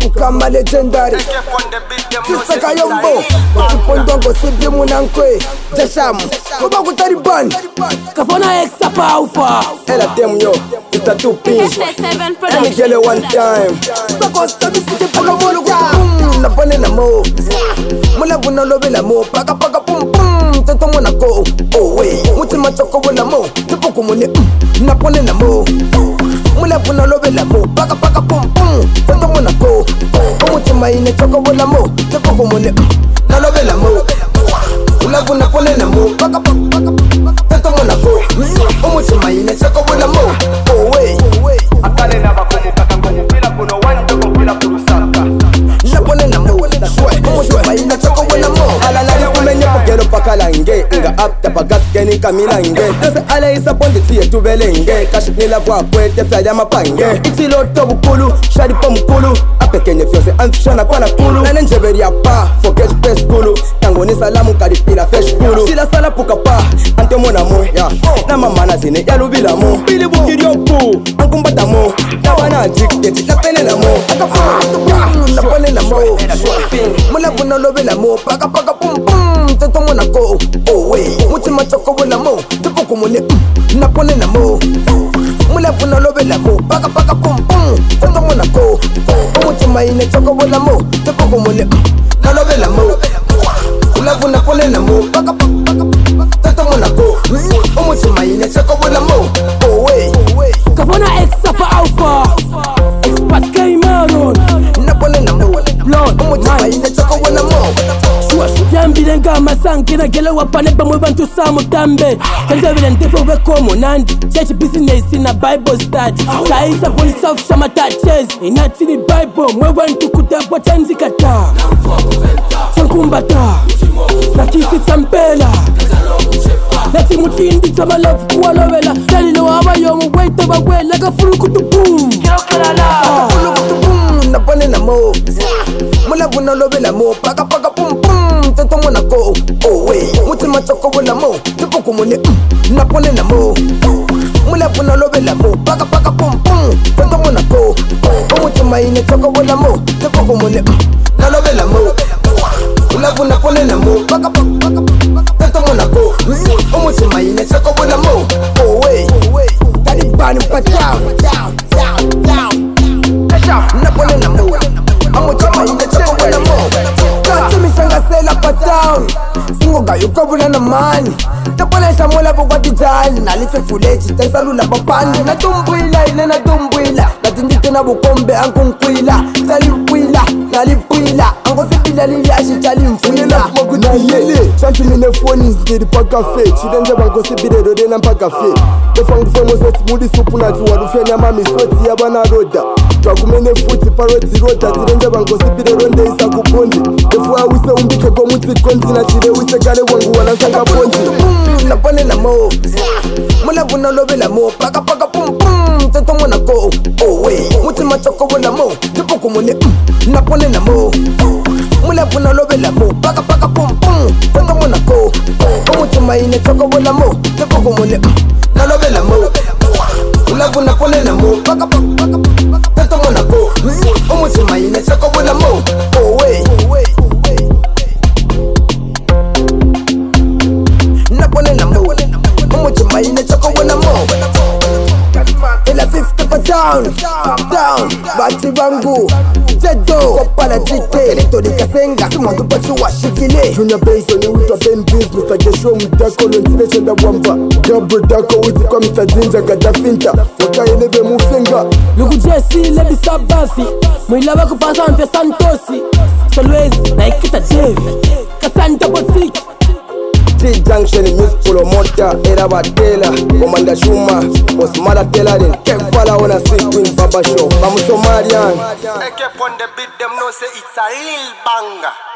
Mukama legendary Sisa Kayombo Kipondongo Sibi Munankwe Jashamu Kuba Kutariban Kafona Exa Paufa Ela dem yo It's two pins Let me get it one time Sako Stabi Sike Paka Molo Napone na mo Mula Buna Lobe la mo Paka Paka Pum Pum Tanto Monaco Oh wey Muti Machoko Wala mo Tipo Kumune Napone na mo Mula Buna Lobe la mo Paka Paka Pum Pum Tanto Monaco Muti Maine Choko Wala mo Tipo Kumune Na Lobe la mo Mula Buna Pone na mo Paka Paka Tanto Monaco Muti Maine Choko Wala mo Oh wey Akale na bakumu kaka ngumu Pila kuno wanjo Pila kurusaka Napone na mo Muti Maine Choko Wala mo Ala nari kumenye Pukero pakalange Nga apta pagaskeni kamilange Nase ala isa ponde tiye tubelenge Kashik la voix kwete fya mapange Itilo tobu kulu Shadi po mkulu Apekenye fyose anfishana kwa na kulu Nane njeberi ya pa Forget space kulu Tango ni salamu kadipila fresh kulu Sila sala puka pa Ante mona mo Na mama na zine ya lubila mo Bili bukiri opu Ankumbata mo Na wana dictate Na pene na mo Na pene na mo Mula buna lobe la mo Paka paka pum pum Tanto mona ko Oh wey Muti machoko wala mo Tipo kumune Na pone na mo Mula buna lobe la mo Paka paka pum pum Tanto mona ko Muti maine choko wala mo Tipo kumune Na lobe la mo Mula buna pone na mo Paka paka Tanto mona ko Muti maine choko wala mo Oh wey Kafona Exa Paufa Expat Kaimaron Na pone na mo Blonde Muti maine choko wala mo Yambile nga masankina gele wapane bamwe bantu samutambe Kanzabile ntefo wekomo nandi Church business na Bible study Kaisa police of Shamataches Inatini Bible mwe wantu kutabwa chanzi kata Sankumbata Na kisi sampela Nati mutindi tama love kuwalovela Dalilo hawa yomu weta wawela Kafuru kutubum Kafuru kutubum Napone na mo Mula buna lobe la mo Paka paka pum pum Tanto mona ko Oh wey Muti machoko wala mo Tipo kumune Napone na mo Mula buna lobe la mo Paka paka pum pum Tanto mona ko Muti maine choko wala mo Tipo kumune Na lobe la mo Mula buna pone na mo Paka paka Tanto mona ko Muti maine choko wala mo Oh wey Daddy bani pa down Napone na mo Amuti maine choko wala mo Kati misanga sela pa down Singo gayo kabula na mani Tapole sa mola po kwa tijali Nalife fulechi tensa lula papani Natumbuila ile natumbuila Natindite na bukombe ankunkwila Talipwila, nalipwila Ango sepila lili ashi chali mfuila Na yele, chanti mine phone zikiri pa cafe Chidenje bango sibire rode na mpa cafe Defangu femo seti mudi supu na tuwa Rufia nyama misweti ya bana roda Twakumene futi paroti rota Chidenje bango sibire ronde isa kupondi Defuwa wise umbike go muti konti Na chire wise gale wangu wana sanga pondi Napone na mo Mula buna lobe la mo Paka paka pum pum Tanto mona ko Oh wey Muti machoko wala mo Tipo kumune Napone na mo Mula buna lobe la mo Paka paka pum pum Tanto mona ko Muti maine choko wala mo Tipo kumune Na lobe la mo Mula buna pone na mo Paka paka Tanto mona ko Muti maine choko wala mo Oh wey Napone na mo Muti maine choko wala mo Ela 50 pa down Bati bangu Jedo Kopala jite Electro kasenga Sumandu pachu wa shikile Junior Benson ni wita Ben Biz Mr. Gesho mtako Lontine chenda wamba Gabro dako witi kwa Mr. Jinja Gadafinta Waka enebe mufenga Lugu Jesse lebi sabafi Mwilaba kupasa mfe Santosi Solwezi na ikita Dave Kasanta Bosiki T-Junction Music Promoter Era Batela Komanda Shuma Mosmala Tailoring Kefala on a sweet Queen Baba Show I'm Somalian Eke pon the beat them know say it's a real banger.